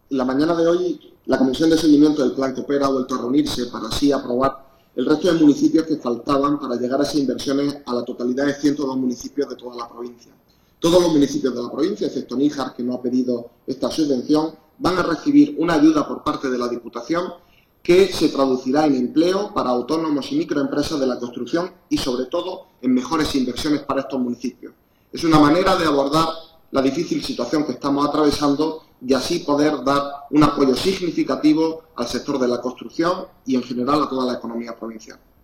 En la mañana de hoy, la Comisión de Seguimiento del Plan Coopera ha vuelto a reunirse para así aprobar el resto de municipios que faltaban para llegar a esas inversiones a la totalidad de 102 municipios de toda la provincia. Todos los municipios de la provincia, excepto Níjar, que no ha pedido esta subvención, van a recibir una ayuda por parte de la Diputación que se traducirá en empleo para autónomos y microempresas de la construcción y, sobre todo, en mejores inversiones para estos municipios. Es una manera de abordar la difícil situación que estamos atravesando y así poder dar un apoyo significativo al sector de la construcción y, en general, a toda la economía provincial.